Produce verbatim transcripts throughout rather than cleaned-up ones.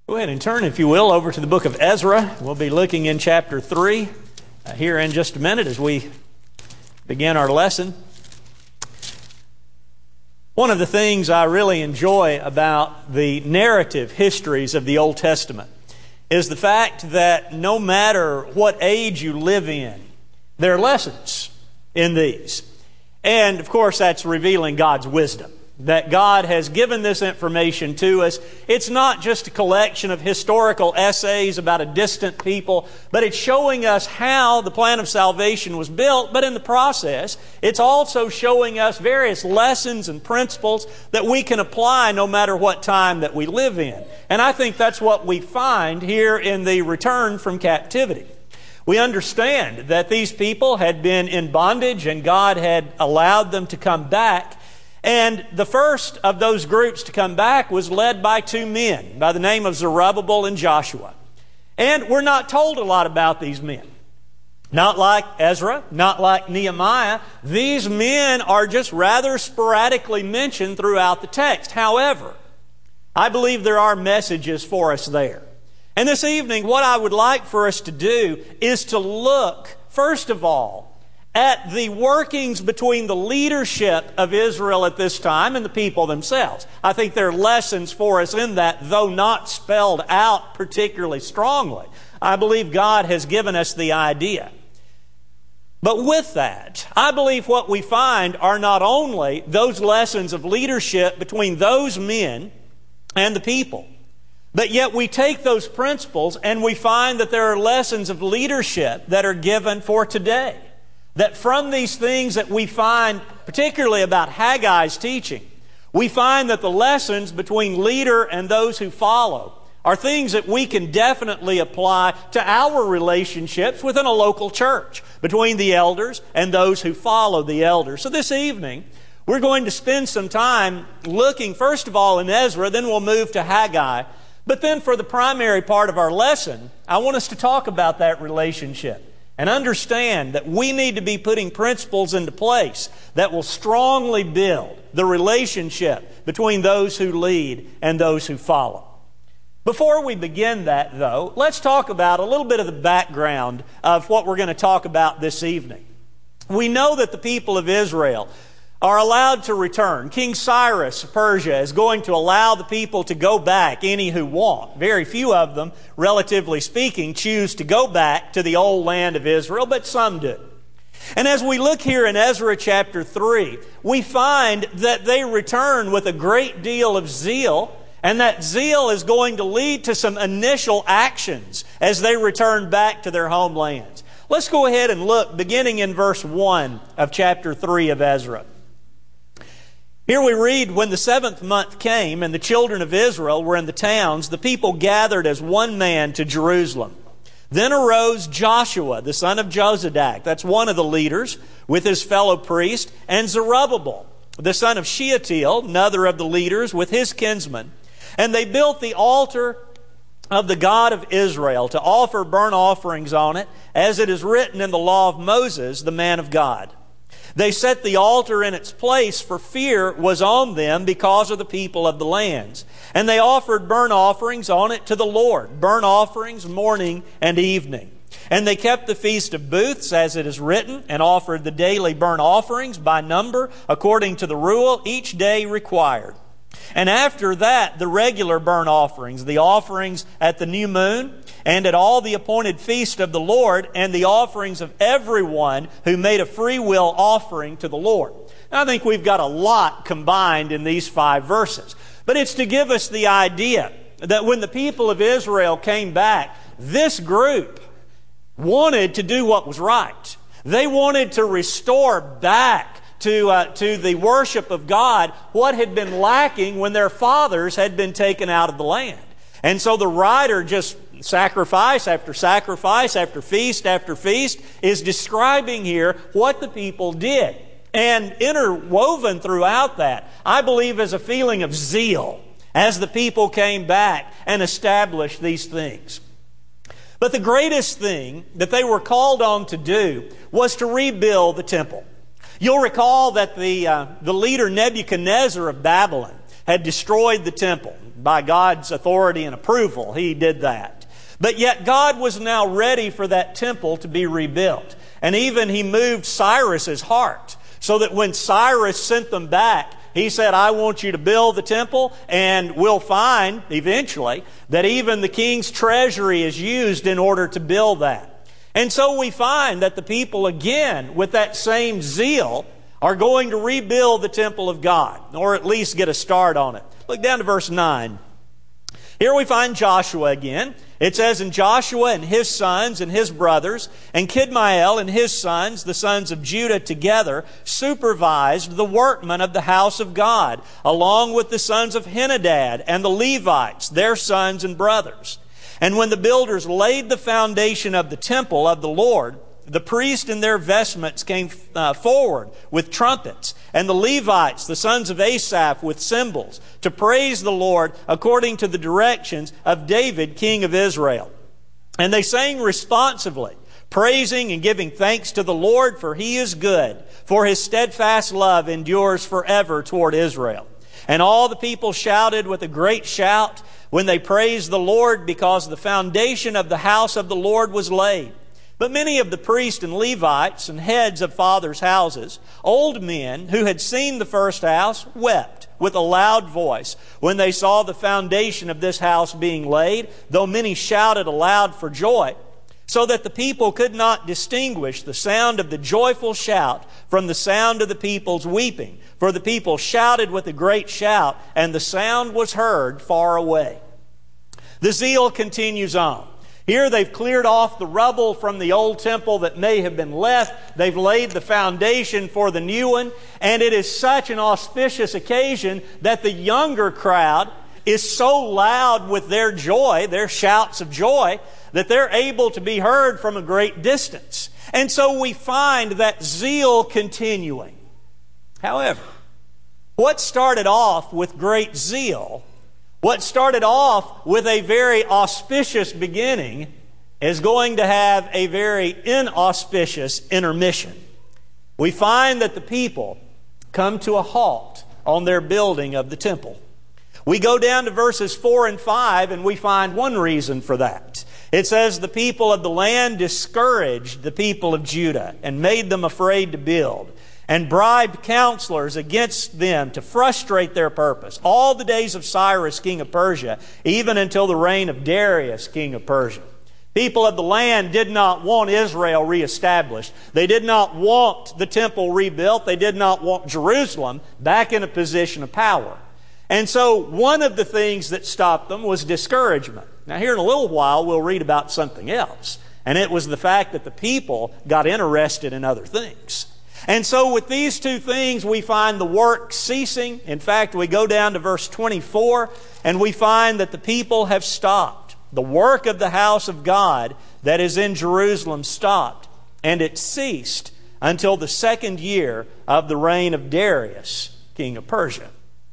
Go ahead and turn, if you will, over to the book of Ezra. We'll be looking in chapter three uh, here in just a minute as we begin our lesson. One of the things I really enjoy about the narrative histories of the Old Testament is the fact that no matter what age you live in, there are lessons in these. And, of course, that's revealing God's wisdom, that God has given this information to us. It's not just a collection of historical essays about a distant people, but it's showing us how the plan of salvation was built. But in the process, it's also showing us various lessons and principles that we can apply no matter what time that we live in. And I think that's what we find here in the return from captivity. We understand that these people had been in bondage and God had allowed them to come back. And the first of those groups to come back was led by two men by the name of Zerubbabel and Joshua. And we're not told a lot about these men. Not like Ezra, not like Nehemiah. These men are just rather sporadically mentioned throughout the text. However, I believe there are messages for us there. And this evening, what I would like for us to do is to look, first of all, at the workings between the leadership of Israel at this time and the people themselves. I think there are lessons for us in that, though not spelled out particularly strongly. I believe God has given us the idea. But with that, I believe what we find are not only those lessons of leadership between those men and the people, but yet we take those principles and we find that there are lessons of leadership that are given for today. That from these things that we find, particularly about Haggai's teaching, we find that the lessons between leader and those who follow are things that we can definitely apply to our relationships within a local church, between the elders and those who follow the elders. So this evening, we're going to spend some time looking, first of all, in Ezra, then we'll move to Haggai. But then for the primary part of our lesson, I want us to talk about that relationship. And understand that we need to be putting principles into place that will strongly build the relationship between those who lead and those who follow. Before we begin that, though, let's talk about a little bit of the background of what we're going to talk about this evening. We know that the people of Israel are allowed to return. King Cyrus of Persia is going to allow the people to go back, any who want. Very few of them, relatively speaking, choose to go back to the old land of Israel, but some do. And as we look here in Ezra chapter three, we find that they return with a great deal of zeal, and that zeal is going to lead to some initial actions as they return back to their homelands. Let's go ahead and look, beginning in verse one of chapter three of Ezra. Here we read, when the seventh month came and the children of Israel were in the towns, the people gathered as one man to Jerusalem. Then arose Joshua, the son of Jozadak, that's one of the leaders, with his fellow priest, and Zerubbabel, the son of Shealtiel, another of the leaders, with his kinsmen. And they built the altar of the God of Israel to offer burnt offerings on it, as it is written in the law of Moses, the man of God. They set the altar in its place, for fear was on them because of the people of the lands. And they offered burnt offerings on it to the Lord, burnt offerings morning and evening. And they kept the Feast of Booths, as it is written, and offered the daily burnt offerings by number, according to the rule each day required. And after that, the regular burnt offerings, the offerings at the new moon, and at all the appointed feast of the Lord, and the offerings of everyone who made a free will offering to the Lord. Now, I think we've got a lot combined in these five verses. But it's to give us the idea that when the people of Israel came back, this group wanted to do what was right. They wanted to restore back to, uh, to the worship of God what had been lacking when their fathers had been taken out of the land. And so the writer, just sacrifice after sacrifice after feast after feast, is describing here what the people did. And interwoven throughout that, I believe, is a feeling of zeal as the people came back and established these things. But the greatest thing that they were called on to do was to rebuild the temple. You'll recall that the, uh, the leader Nebuchadnezzar of Babylon had destroyed the temple. by God's authority and approval, He did that. But yet God was now ready for that temple to be rebuilt. And even He moved Cyrus's heart, so that when Cyrus sent them back, he said, I want you to build the temple, and we'll find eventually that even the king's treasury is used in order to build that. And so we find that the people, again, with that same zeal, are going to rebuild the temple of God, or at least get a start on it. Look down to verse nine. Here we find Joshua again. It says, and Joshua and his sons and his brothers, and Kidmael and his sons, the sons of Judah, together supervised the workmen of the house of God, along with the sons of Henadad and the Levites, their sons and brothers. And when the builders laid the foundation of the temple of the Lord, the priests in their vestments came uh, forward with trumpets, and the Levites, the sons of Asaph, with cymbals, to praise the Lord according to the directions of David, king of Israel. And they sang responsively, praising and giving thanks to the Lord, for He is good, for His steadfast love endures forever toward Israel. And all the people shouted with a great shout when they praised the Lord, because the foundation of the house of the Lord was laid. But many of the priests and Levites and heads of fathers' houses, old men who had seen the first house, wept with a loud voice when they saw the foundation of this house being laid, though many shouted aloud for joy, so that the people could not distinguish the sound of the joyful shout from the sound of the people's weeping. For the people shouted with a great shout, and the sound was heard far away. The zeal continues on. Here they've cleared off the rubble from the old temple that may have been left. They've laid the foundation for the new one. And it is such an auspicious occasion that the younger crowd is so loud with their joy, their shouts of joy, that they're able to be heard from a great distance. And so we find that zeal continuing. However, what started off with great zeal, what started off with a very auspicious beginning, is going to have a very inauspicious intermission. We find that the people come to a halt on their building of the temple. We go down to verses four and five, and we find one reason for that. It says, the people of the land discouraged the people of Judah and made them afraid to build, and bribed counselors against them to frustrate their purpose all the days of Cyrus, king of Persia, even until the reign of Darius, king of Persia. People of the land did not want Israel reestablished. They did not want the temple rebuilt. They did not want Jerusalem back in a position of power. And so one of the things that stopped them was discouragement. Now here in a little while we'll read about something else. And it was the fact that the people got interested in other things. And so with these two things, we find the work ceasing. In fact, we go down to verse twenty-four, and we find that the people have stopped. The work of the house of God that is in Jerusalem stopped, and it ceased until the second year of the reign of Darius, king of Persia.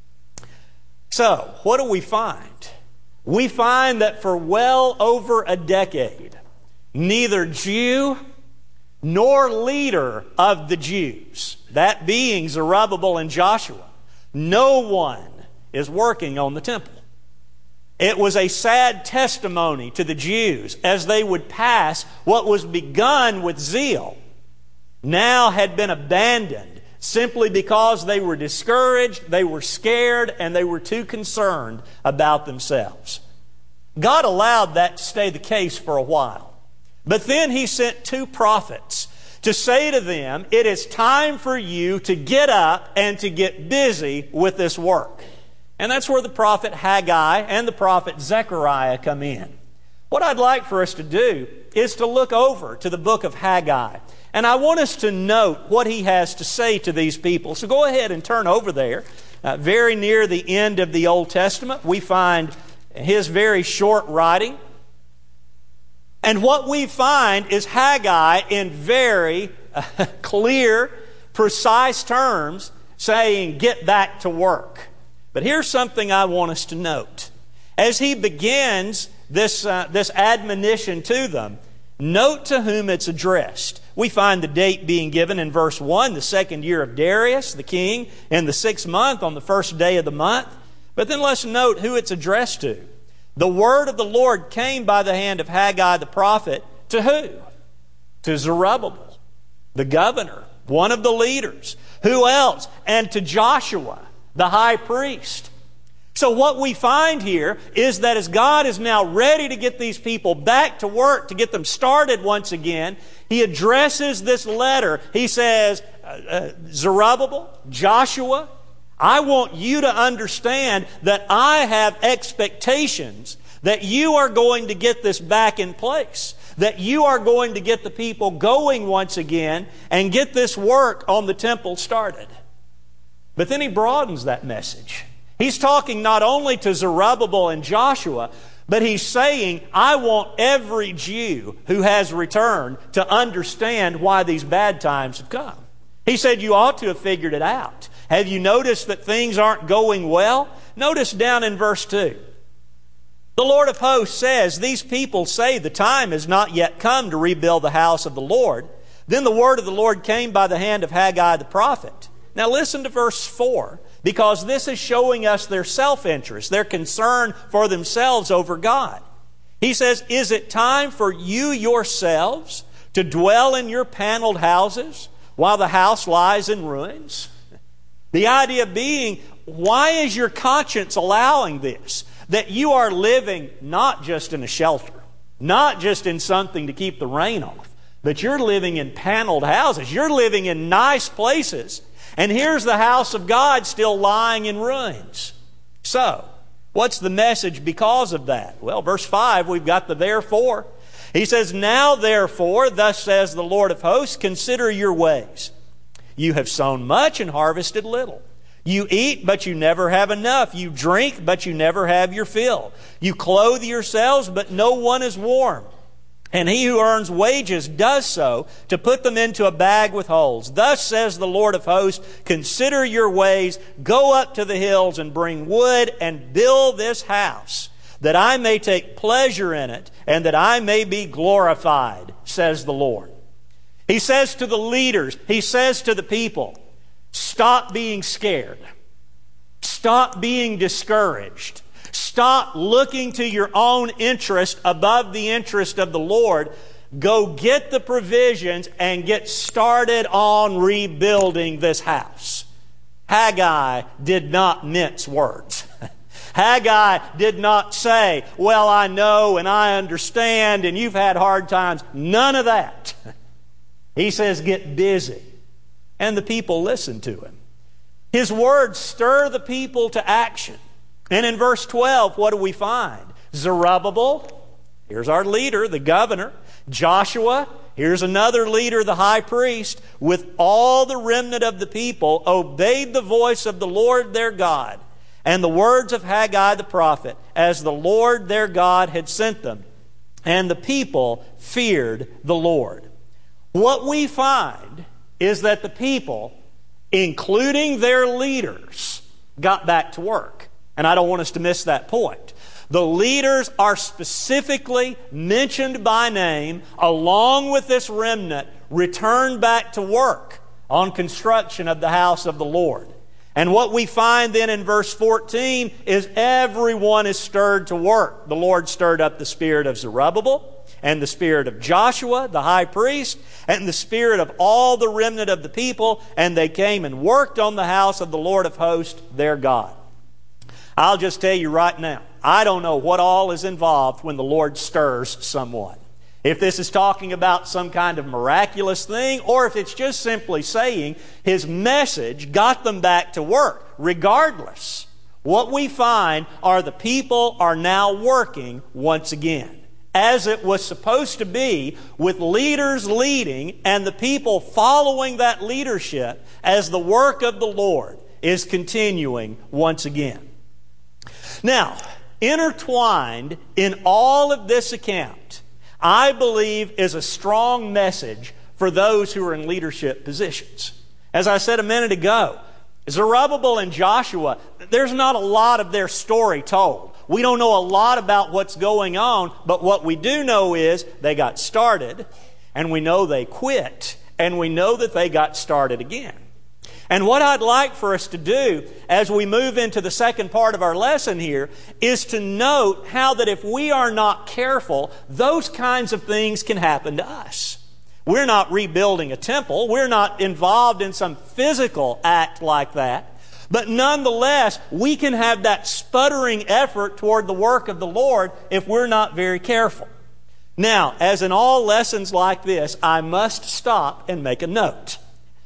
So, what do we find? We find that for well over a decade, neither Jew nor leader of the Jews, that being Zerubbabel and Joshua, no one is working on the temple. It was a sad testimony to the Jews as they would pass what was begun with zeal, now had been abandoned simply because they were discouraged, they were scared, and they were too concerned about themselves. God allowed that to stay the case for a while. But then He sent two prophets to say to them, it is time for you to get up and to get busy with this work. And that's where the prophet Haggai and the prophet Zechariah come in. What I'd like for us to do is to look over to the book of Haggai. And I want us to note what he has to say to these people. So go ahead and turn over there. Uh, very near the end of the Old Testament, we find his very short writing. And what we find is Haggai in very uh, clear, precise terms saying, get back to work. But here's something I want us to note. As he begins this, uh, this admonition to them, note to whom it's addressed. We find the date being given in verse one, the second year of Darius, the king, in the sixth month, on the first day of the month. But then let's note who it's addressed to. The word of the Lord came by the hand of Haggai the prophet to who? To Zerubbabel, the governor, one of the leaders. Who else? And to Joshua, the high priest. So what we find here is that as God is now ready to get these people back to work, to get them started once again, He addresses this letter. He says, uh, uh, Zerubbabel, Joshua, I want you to understand that I have expectations that you are going to get this back in place, that you are going to get the people going once again and get this work on the temple started. But then he broadens that message. He's talking not only to Zerubbabel and Joshua, but he's saying, I want every Jew who has returned to understand why these bad times have come. He said, you ought to have figured it out. Have you noticed that things aren't going well? Notice down in verse two. The Lord of hosts says, these people say the time has not yet come to rebuild the house of the Lord. Then the word of the Lord came by the hand of Haggai the prophet. Now listen to verse four, because this is showing us their self-interest, their concern for themselves over God. He says, is it time for you yourselves to dwell in your paneled houses while the house lies in ruins? The idea being, why is your conscience allowing this? That you are living not just in a shelter, not just in something to keep the rain off, but you're living in paneled houses. You're living in nice places. And here's the house of God still lying in ruins. So, what's the message because of that? Well, verse five, we've got the therefore. He says, now therefore, thus says the Lord of hosts, consider your ways. You have sown much and harvested little. You eat, but you never have enough. You drink, but you never have your fill. You clothe yourselves, but no one is warm. And he who earns wages does so to put them into a bag with holes. Thus says the Lord of hosts, consider your ways, go up to the hills and bring wood and build this house, that I may take pleasure in it and that I may be glorified, says the Lord. He says to the leaders, he says to the people, stop being scared. Stop being discouraged. Stop looking to your own interest above the interest of the Lord. Go get the provisions and get started on rebuilding this house. Haggai did not mince words. Haggai did not say, well, I know and I understand and you've had hard times. None of that. He says, get busy. And the people listened to him. His words stir the people to action. And in verse twelve, what do we find? Zerubbabel, here's our leader, the governor. Joshua, here's another leader, the high priest, with all the remnant of the people, obeyed the voice of the Lord their God and the words of Haggai the prophet, as the Lord their God had sent them. And the people feared the Lord. What we find is that the people, including their leaders, got back to work. And I don't want us to miss that point. The leaders are specifically mentioned by name, along with this remnant, returned back to work on construction of the house of the Lord. And what we find then in verse fourteen is everyone is stirred to work. The Lord stirred up the spirit of Zerubbabel, and the spirit of Joshua, the high priest, and the spirit of all the remnant of the people, and they came and worked on the house of the Lord of hosts, their God. I'll just tell you right now, I don't know what all is involved when the Lord stirs someone. If this is talking about some kind of miraculous thing, or if it's just simply saying His message got them back to work. Regardless, what we find are the people are now working once again, as it was supposed to be, with leaders leading and the people following that leadership as the work of the Lord is continuing once again. Now, intertwined in all of this account, I believe, is a strong message for those who are in leadership positions. As I said a minute ago, Zerubbabel and Joshua, there's not a lot of their story told. We don't know a lot about what's going on, but what we do know is they got started, and we know they quit, and we know that they got started again. And what I'd like for us to do as we move into the second part of our lesson here is to note how that if we are not careful, those kinds of things can happen to us. We're not rebuilding a temple. We're not involved in some physical act like that. But nonetheless, we can have that sputtering effort toward the work of the Lord if we're not very careful. Now, as in all lessons like this, I must stop and make a note.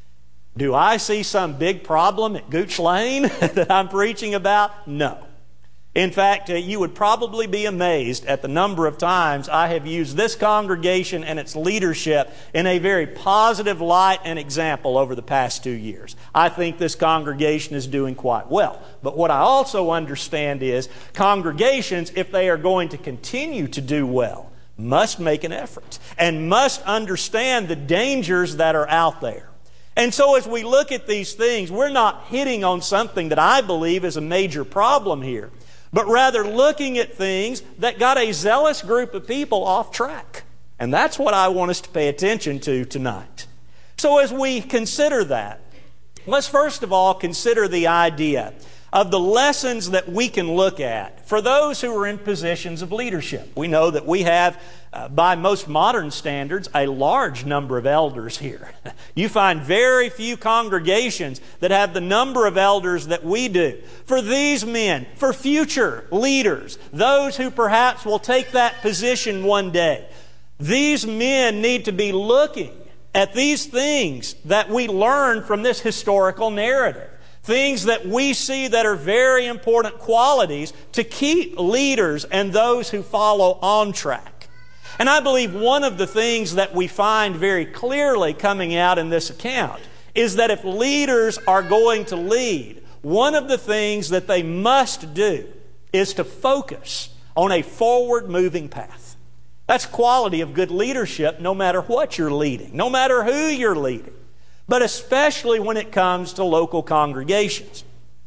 Do I see some big problem at Gooch Lane that I'm preaching about? No. In fact, uh, you would probably be amazed at the number of times I have used this congregation and its leadership in a very positive light and example over the past two years. I think this congregation is doing quite well. But what I also understand is congregations, if they are going to continue to do well, must make an effort and must understand the dangers that are out there. And so as we look at these things, we're not hitting on something that I believe is a major problem here, but rather looking at things that got a zealous group of people off track. And that's what I want us to pay attention to tonight. So as we consider that, let's first of all consider the idea of the lessons that we can look at for those who are in positions of leadership. We know that we have, uh, by most modern standards, a large number of elders here. You find very few congregations that have the number of elders that we do. For these men, for future leaders, those who perhaps will take that position one day, these men need to be looking at these things that we learn from this historical narrative. Things that we see that are very important qualities to keep leaders and those who follow on track. And I believe one of the things that we find very clearly coming out in this account is that if leaders are going to lead, one of the things that they must do is to focus on a forward-moving path. That's quality of good leadership no matter what you're leading, no matter who you're leading, but especially when it comes to local congregations.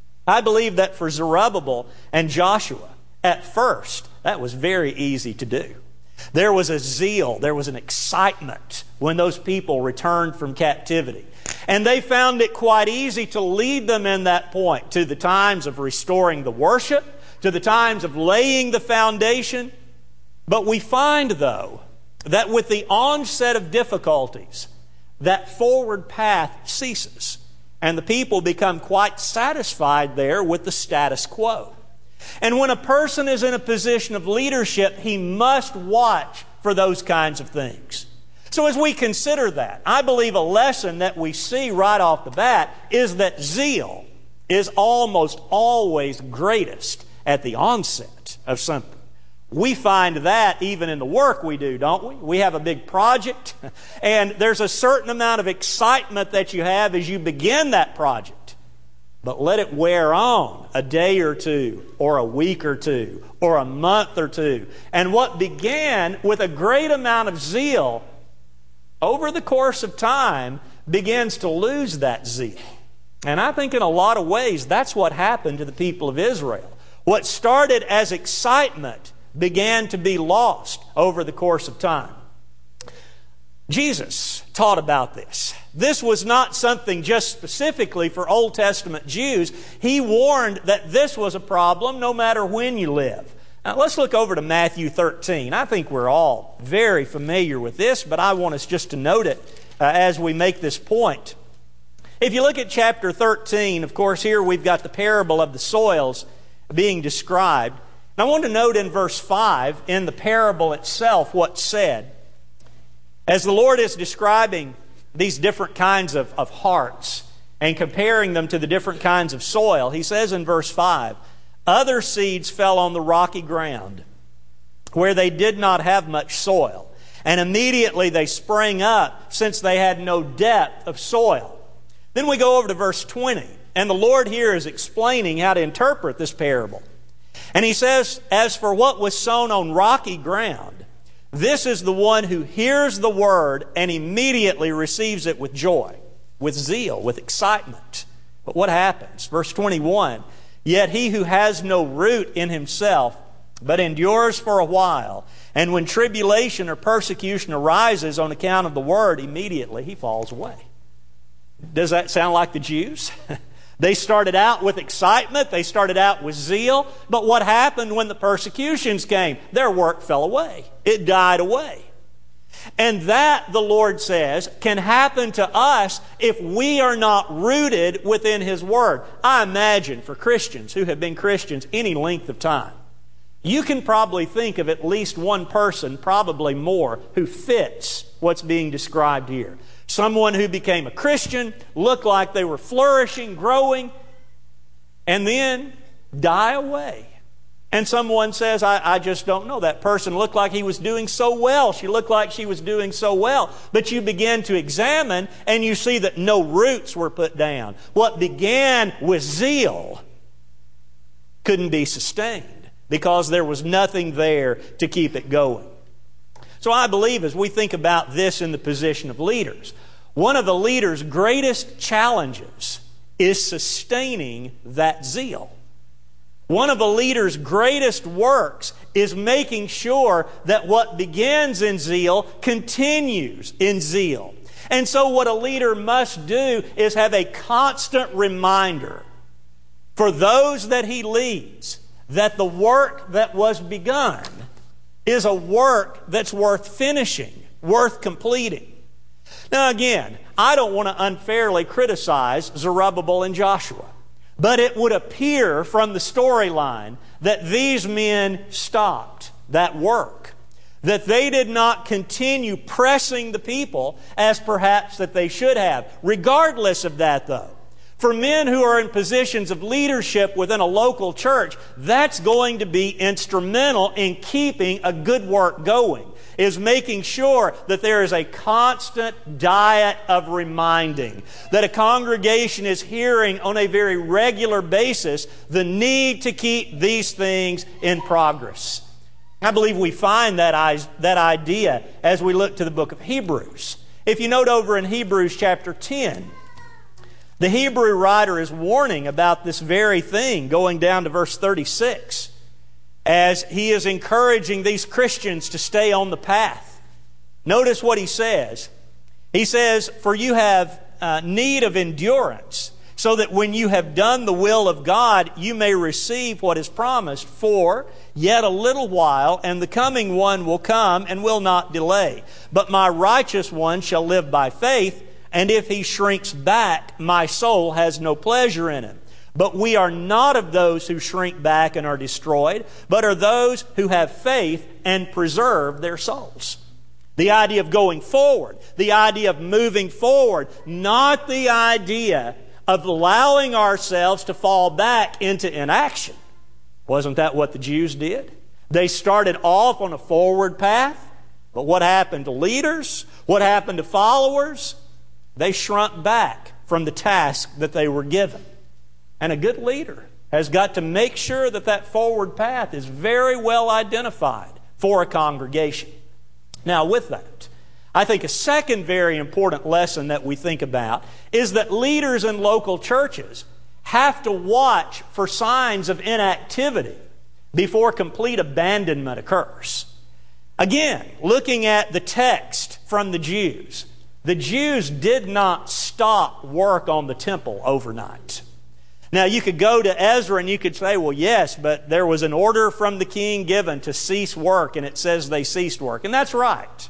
I believe that for Zerubbabel and Joshua, at first, that was very easy to do. There was a zeal, there was an excitement when those people returned from captivity. And they found it quite easy to lead them in that point to the times of restoring the worship, to the times of laying the foundation. But we find, though, that with the onset of difficulties, that forward path ceases, and the people become quite satisfied there with the status quo. And when a person is in a position of leadership, he must watch for those kinds of things. So as we consider that, I believe a lesson that we see right off the bat is that zeal is almost always greatest at the onset of something. We find that even in the work we do, don't we? We have a big project, and there's a certain amount of excitement that you have as you begin that project. But let it wear on a day or two, or a week or two, or a month or two. And what began with a great amount of zeal, over the course of time, begins to lose that zeal. And I think in a lot of ways, that's what happened to the people of Israel. What started as excitement began to be lost over the course of time. Jesus taught about this. This was not something just specifically for Old Testament Jews. He warned that this was a problem no matter when you live. Now let's look over to Matthew thirteen. I think we're all very familiar with this, but I want us just to note it uh, as we make this point. If you look at chapter thirteen, of course, here we've got the parable of the soils being described. And I want to note in verse five, in the parable itself, what's said. As the Lord is describing these different kinds of, of hearts and comparing them to the different kinds of soil, He says in verse five, "Other seeds fell on the rocky ground, where they did not have much soil. And immediately they sprang up, since they had no depth of soil." Then we go over to verse twenty, and the Lord here is explaining how to interpret this parable. And He says, "As for what was sown on rocky ground, this is the one who hears the word and immediately receives it with joy," with zeal, with excitement. But what happens? Verse twenty-one, "Yet he who has no root in himself, but endures for a while, and when tribulation or persecution arises on account of the word, immediately he falls away." Does that sound like the Jews? They started out with excitement. They started out with zeal. But what happened when the persecutions came? Their work fell away. It died away. And that, the Lord says, can happen to us if we are not rooted within His Word. I imagine for Christians who have been Christians any length of time, you can probably think of at least one person, probably more, who fits what's being described here. Someone who became a Christian, looked like they were flourishing, growing, and then die away. And someone says, I, I just don't know. That person looked like he was doing so well. She looked like she was doing so well. But you begin to examine and you see that no roots were put down. What began with zeal couldn't be sustained because there was nothing there to keep it going. So I believe as we think about this in the position of leaders, one of the leaders' greatest challenges is sustaining that zeal. One of the leader's greatest works is making sure that what begins in zeal continues in zeal. And so what a leader must do is have a constant reminder for those that he leads that the work that was begun is a work that's worth finishing, worth completing. Now again, I don't want to unfairly criticize Zerubbabel and Joshua. But it would appear from the storyline that these men stopped that work. That they did not continue pressing the people as perhaps that they should have. Regardless of that though, for men who are in positions of leadership within a local church, that's going to be instrumental in keeping a good work going. Is making sure that there is a constant diet of reminding, that a congregation is hearing on a very regular basis the need to keep these things in progress. I believe we find that, that idea as we look to the book of Hebrews. If you note over in Hebrews chapter ten, the Hebrew writer is warning about this very thing going down to verse thirty-six. As he is encouraging these Christians to stay on the path. Notice what he says. He says, for you have uh, need of endurance, so that when you have done the will of God, you may receive what is promised. For yet a little while, and the coming one will come and will not delay. But my righteous one shall live by faith, and if he shrinks back, my soul has no pleasure in him. But we are not of those who shrink back and are destroyed, but are those who have faith and preserve their souls. The idea of going forward, the idea of moving forward, not the idea of allowing ourselves to fall back into inaction. Wasn't that what the Jews did? They started off on a forward path, but what happened to leaders? What happened to followers? They shrunk back from the task that they were given. And a good leader has got to make sure that that forward path is very well identified for a congregation. Now with that, I think a second very important lesson that we think about is that leaders in local churches have to watch for signs of inactivity before complete abandonment occurs. Again, looking at the text from the Jews, the Jews did not stop work on the temple overnight. Now, you could go to Ezra and you could say, well, yes, but there was an order from the king given to cease work, and it says they ceased work. And that's right.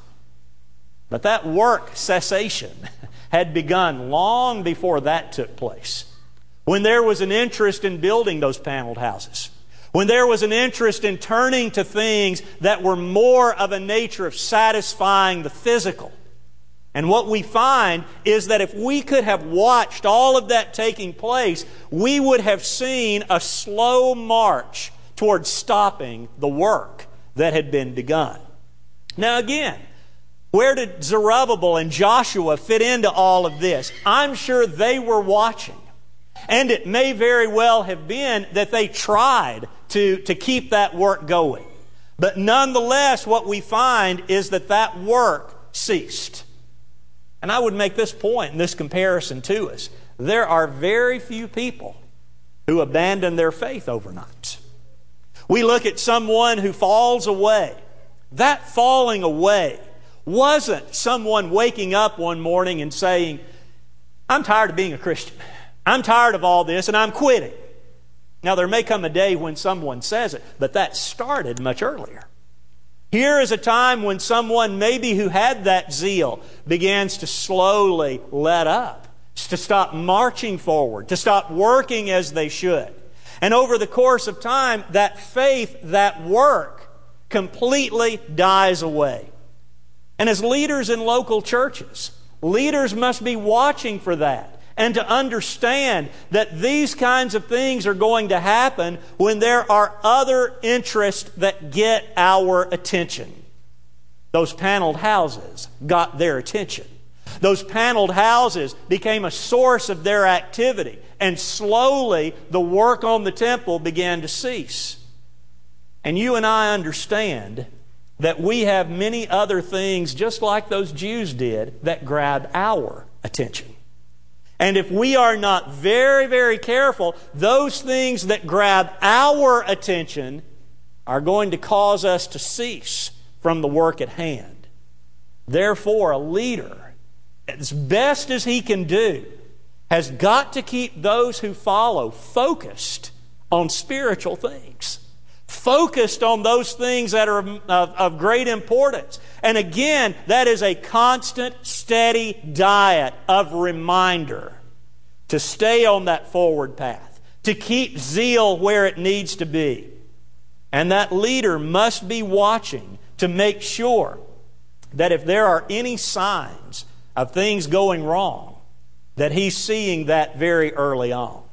But that work cessation had begun long before that took place. When there was an interest in building those paneled houses. When there was an interest in turning to things that were more of a nature of satisfying the physical. And what we find is that if we could have watched all of that taking place, we would have seen a slow march towards stopping the work that had been begun. Now again, where did Zerubbabel and Joshua fit into all of this? I'm sure they were watching. And it may very well have been that they tried to, to keep that work going. But nonetheless, what we find is that that work ceased. And I would make this point in this comparison to us. There are very few people who abandon their faith overnight. We look at someone who falls away. That falling away wasn't someone waking up one morning and saying, I'm tired of being a Christian. I'm tired of all this and I'm quitting. Now, there may come a day when someone says it, but that started much earlier. Here is a time when someone maybe who had that zeal begins to slowly let up, to stop marching forward, to stop working as they should. And over the course of time, that faith, that work, completely dies away. And as leaders in local churches, leaders must be watching for that and to understand that these kinds of things are going to happen when there are other interests that get our attention. Those paneled houses got their attention. Those paneled houses became a source of their activity, and slowly the work on the temple began to cease. And you and I understand that we have many other things, just like those Jews did, that grab our attention. And if we are not very, very careful, those things that grab our attention are going to cause us to cease from the work at hand. Therefore, a leader, as best as he can do, has got to keep those who follow focused on spiritual things. Focused on those things that are of, of great importance. And again, that is a constant, steady diet of reminder to stay on that forward path, to keep zeal where it needs to be. And that leader must be watching to make sure that if there are any signs of things going wrong, that he's seeing that very early on.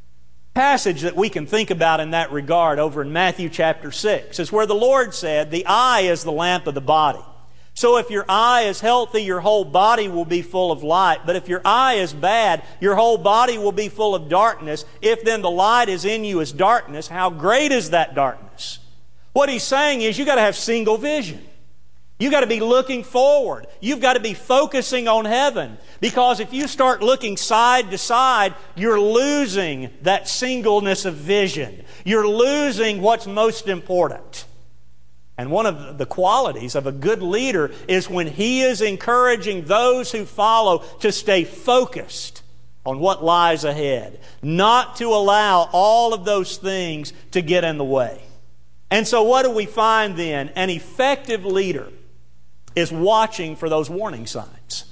Passage that we can think about in that regard over in Matthew chapter six is where the Lord said, the eye is the lamp of the body. So if your eye is healthy, your whole body will be full of light. But if your eye is bad, your whole body will be full of darkness. If then the light is in you as darkness, how great is that darkness? What he's saying is you've got to have single vision. You've got to be looking forward. You've got to be focusing on heaven. Because if you start looking side to side, you're losing that singleness of vision. You're losing what's most important. And one of the qualities of a good leader is when he is encouraging those who follow to stay focused on what lies ahead, not to allow all of those things to get in the way. And so what do we find then? An effective leader is watching for those warning signs.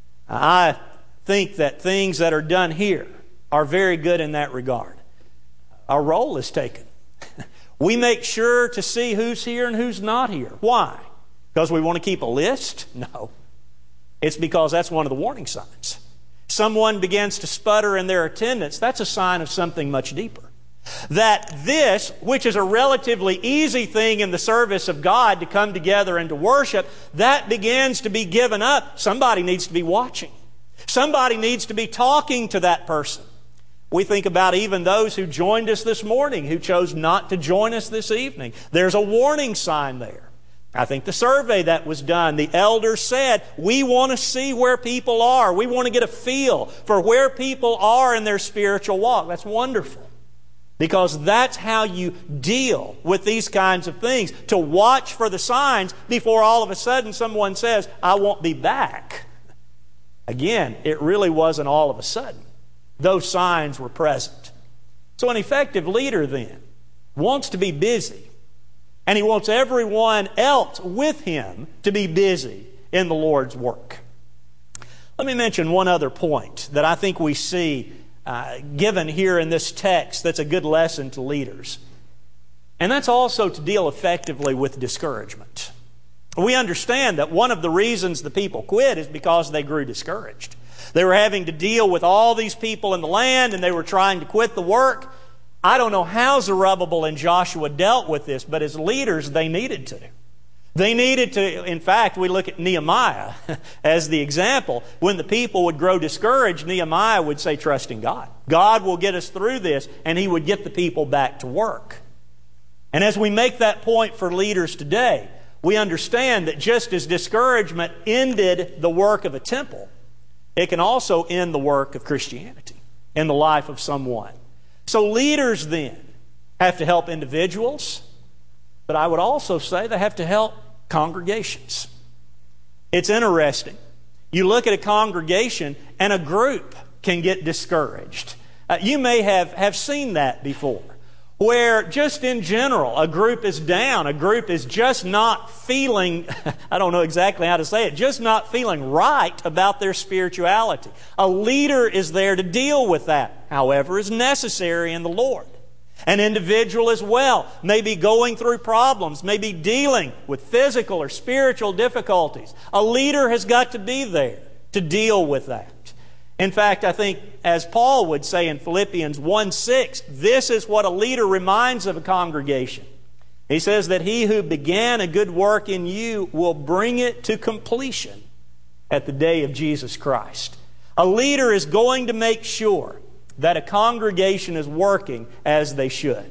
I think that things that are done here are very good in that regard. Our role is taken. We make sure to see who's here and who's not here. Why? Because we want to keep a list? No. It's because that's one of the warning signs. Someone begins to sputter in their attendance, that's a sign of something much deeper. That this, which is a relatively easy thing in the service of God to come together and to worship, that begins to be given up. Somebody needs to be watching. Somebody needs to be talking to that person. We think about even those who joined us this morning, who chose not to join us this evening. There's a warning sign there. I think the survey that was done, the elders said, we want to see where people are. We want to get a feel for where people are in their spiritual walk. That's wonderful. Because that's how you deal with these kinds of things. To watch for the signs before all of a sudden someone says, I won't be back. Again, it really wasn't all of a sudden. Those signs were present. So an effective leader then wants to be busy. And he wants everyone else with him to be busy in the Lord's work. Let me mention one other point that I think we see uh, given here in this text that's a good lesson to leaders. And that's also to deal effectively with discouragement. We understand that one of the reasons the people quit is because they grew discouraged. They were having to deal with all these people in the land and they were trying to quit the work. I don't know how Zerubbabel and Joshua dealt with this, but as leaders, they needed to. They needed to, in fact, we look at Nehemiah as the example. When the people would grow discouraged, Nehemiah would say, trust in God. God will get us through this, and he would get the people back to work. And as we make that point for leaders today, we understand that just as discouragement ended the work of a temple, it can also end the work of Christianity in the life of someone. So leaders then have to help individuals, but I would also say they have to help congregations. It's interesting. You look at a congregation and a group can get discouraged. Uh, you may have, have seen that before, where just in general, a group is down, a group is just not feeling, I don't know exactly how to say it, just not feeling right about their spirituality. A leader is there to deal with that, however, is necessary in the Lord. An individual as well may be going through problems, may be dealing with physical or spiritual difficulties. A leader has got to be there to deal with that. In fact, I think, as Paul would say in Philippians one six, this is what a leader reminds of a congregation. He says that he who began a good work in you will bring it to completion at the day of Jesus Christ. A leader is going to make sure that a congregation is working as they should.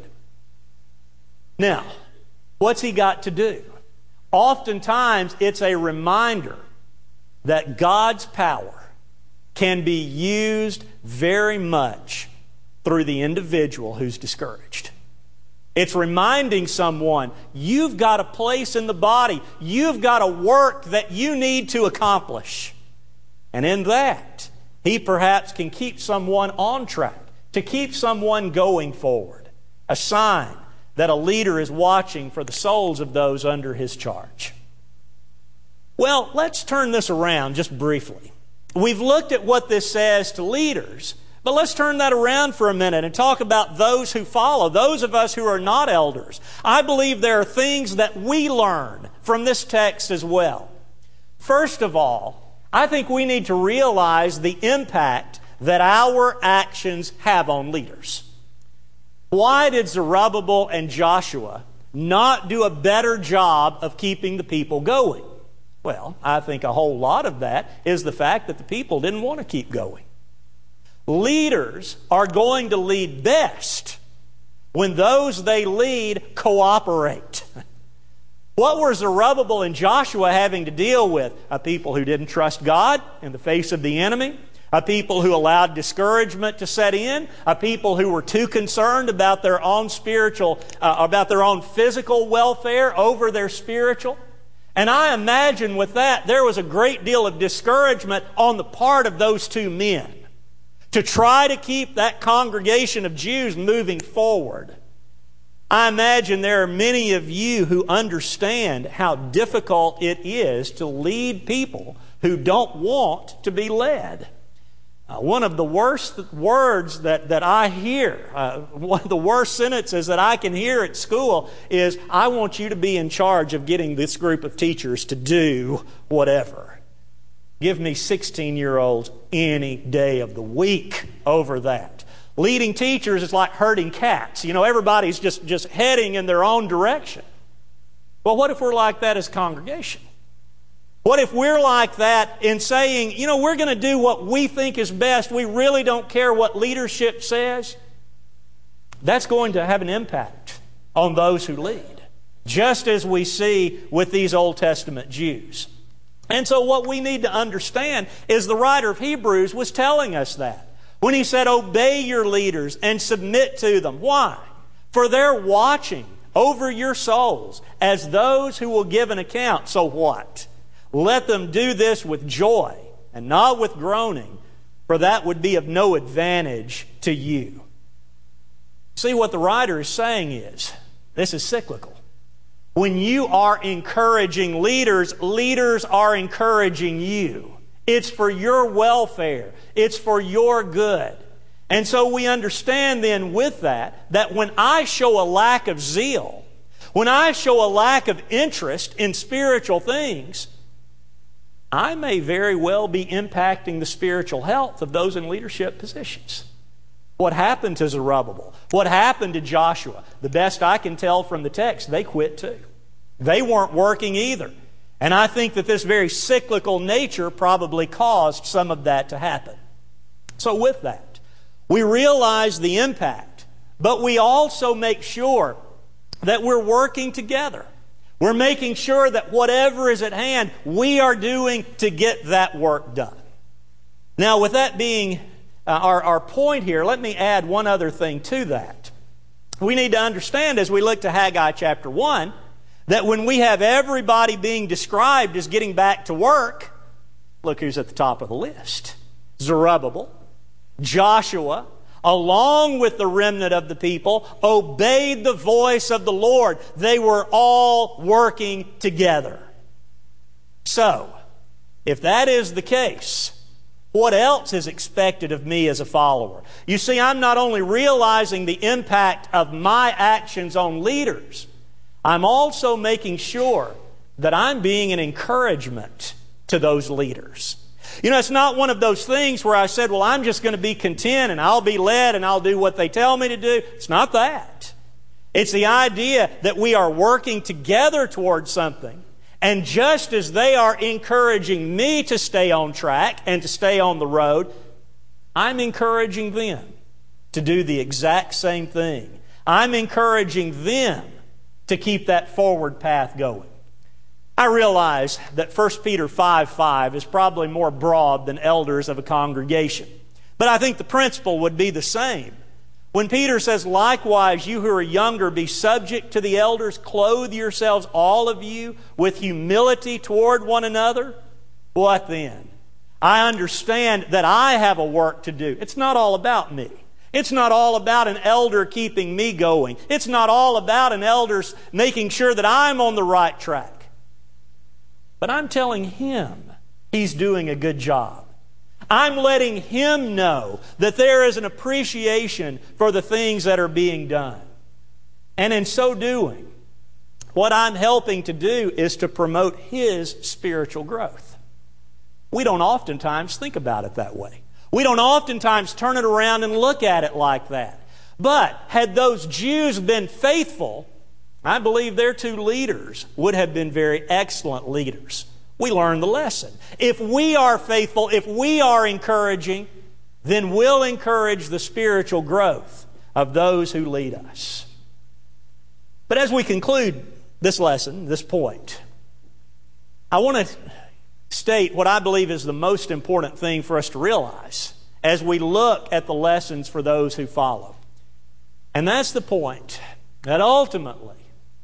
Now, what's he got to do? Oftentimes, it's a reminder that God's power can be used very much through the individual who's discouraged. It's reminding someone, you've got a place in the body, you've got a work that you need to accomplish. And in that, he perhaps can keep someone on track, to keep someone going forward. A sign that a leader is watching for the souls of those under his charge. Well, let's turn this around just briefly. We've looked at what this says to leaders, but let's turn that around for a minute and talk about those who follow, those of us who are not elders. I believe there are things that we learn from this text as well. First of all, I think we need to realize the impact that our actions have on leaders. Why did Zerubbabel and Joshua not do a better job of keeping the people going? Well, I think a whole lot of that is the fact that the people didn't want to keep going. Leaders are going to lead best when those they lead cooperate. What were Zerubbabel and Joshua having to deal with? A people who didn't trust God in the face of the enemy. A people who allowed discouragement to set in. A people who were too concerned about their own spiritual, uh, about their own physical welfare over their spiritual. And I imagine with that, there was a great deal of discouragement on the part of those two men to try to keep that congregation of Jews moving forward. I imagine there are many of you who understand how difficult it is to lead people who don't want to be led. Uh, one of the worst words that, that I hear, uh, one of the worst sentences that I can hear at school is, I want you to be in charge of getting this group of teachers to do whatever. Give me sixteen-year-olds any day of the week over that. Leading teachers is like herding cats. You know, everybody's just, just heading in their own direction. Well, what if we're like that as a congregation? What if we're like that in saying, you know, we're going to do what we think is best. We really don't care what leadership says. That's going to have an impact on those who lead, just as we see with these Old Testament Jews. And so what we need to understand is the writer of Hebrews was telling us that when he said, obey your leaders and submit to them. Why? For they're watching over your souls as those who will give an account. So what? Let them do this with joy and not with groaning, for that would be of no advantage to you. See, what the writer is saying is, this is cyclical. When you are encouraging leaders, leaders are encouraging you. It's for your welfare. It's for your good. And so we understand then with that, that when I show a lack of zeal, when I show a lack of interest in spiritual things, I may very well be impacting the spiritual health of those in leadership positions. What happened to Zerubbabel? What happened to Joshua? The best I can tell from the text, they quit too. They weren't working either. And I think that this very cyclical nature probably caused some of that to happen. So with that, we realize the impact, but we also make sure that we're working together. We're making sure that whatever is at hand, we are doing to get that work done. Now, with that being uh, our, our point here, let me add one other thing to that. We need to understand as we look to Haggai chapter one, that when we have everybody being described as getting back to work, look who's at the top of the list. Zerubbabel, Joshua, along with the remnant of the people, obeyed the voice of the Lord. They were all working together. So, if that is the case, what else is expected of me as a follower? You see, I'm not only realizing the impact of my actions on leaders, I'm also making sure that I'm being an encouragement to those leaders. You know, it's not one of those things where I said, well, I'm just going to be content and I'll be led and I'll do what they tell me to do. It's not that. It's the idea that we are working together towards something. And just as they are encouraging me to stay on track and to stay on the road, I'm encouraging them to do the exact same thing. I'm encouraging them to keep that forward path going. I realize that First Peter five five is probably more broad than elders of a congregation. But I think the principle would be the same. When Peter says, likewise, you who are younger, be subject to the elders, clothe yourselves, all of you, with humility toward one another. What then? I understand that I have a work to do. It's not all about me. It's not all about an elder keeping me going. It's not all about an elder making sure that I'm on the right track. But I'm telling him he's doing a good job. I'm letting him know that there is an appreciation for the things that are being done. And in so doing, what I'm helping to do is to promote his spiritual growth. We don't oftentimes think about it that way. We don't oftentimes turn it around and look at it like that. But had those Jews been faithful, I believe their two leaders would have been very excellent leaders. We learned the lesson. If we are faithful, if we are encouraging, then we'll encourage the spiritual growth of those who lead us. But as we conclude this lesson, this point, I want to state what I believe is the most important thing for us to realize as we look at the lessons for those who follow. And that's the point that ultimately,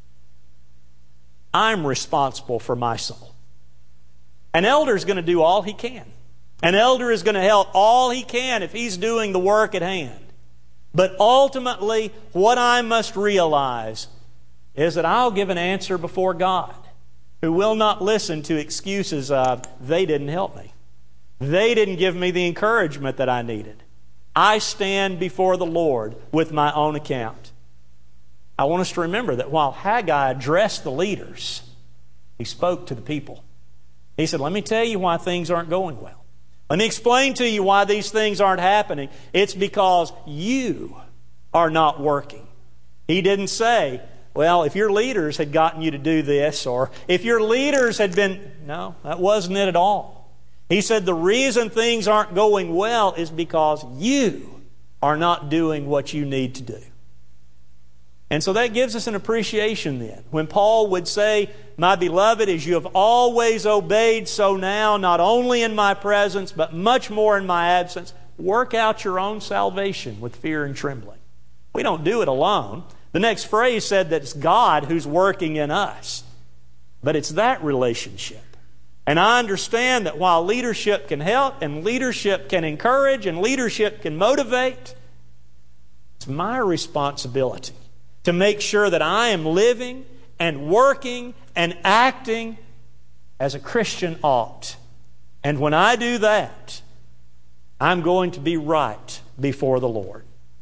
I'm responsible for my soul. An elder is going to do all he can. An elder is going to help all he can if he's doing the work at hand. But ultimately, what I must realize is that I'll give an answer before God, who will not listen to excuses of, they didn't help me. They didn't give me the encouragement that I needed. I stand before the Lord with my own account. I want us to remember that while Haggai addressed the leaders, he spoke to the people. He said, let me tell you why things aren't going well. Let me explain to you why these things aren't happening. It's because you are not working. He didn't say, well, if your leaders had gotten you to do this, or if your leaders had been... No, that wasn't it at all. He said the reason things aren't going well is because you are not doing what you need to do. And so that gives us an appreciation then. When Paul would say, my beloved, as you have always obeyed, so now, not only in my presence, but much more in my absence, work out your own salvation with fear and trembling. We don't do it alone. The next phrase said that it's God who's working in us. But it's that relationship. And I understand that while leadership can help, and leadership can encourage, and leadership can motivate, it's my responsibility to make sure that I am living and working and acting as a Christian ought. And when I do that, I'm going to be right before the Lord.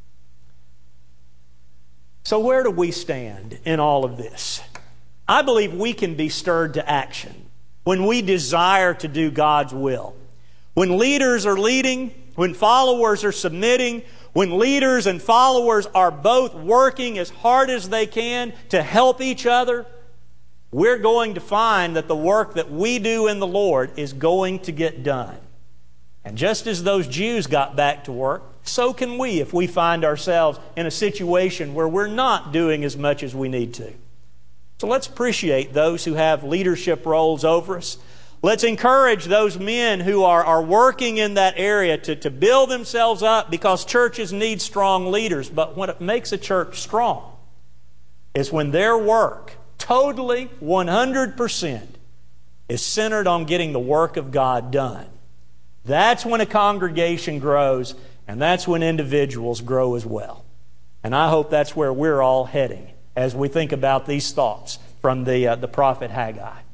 So where do we stand in all of this? I believe we can be stirred to action when we desire to do God's will. When leaders are leading, when followers are submitting, when leaders and followers are both working as hard as they can to help each other, we're going to find that the work that we do in the Lord is going to get done. And just as those Jews got back to work, so can we if we find ourselves in a situation where we're not doing as much as we need to. So let's appreciate those who have leadership roles over us. Let's encourage those men who are, are working in that area to, to build themselves up, because churches need strong leaders. But what makes a church strong is when their work, totally one hundred percent, is centered on getting the work of God done. That's when a congregation grows, And that's when individuals grow as well. And I hope that's where we're all heading as we think about these thoughts from the, uh, the prophet Haggai.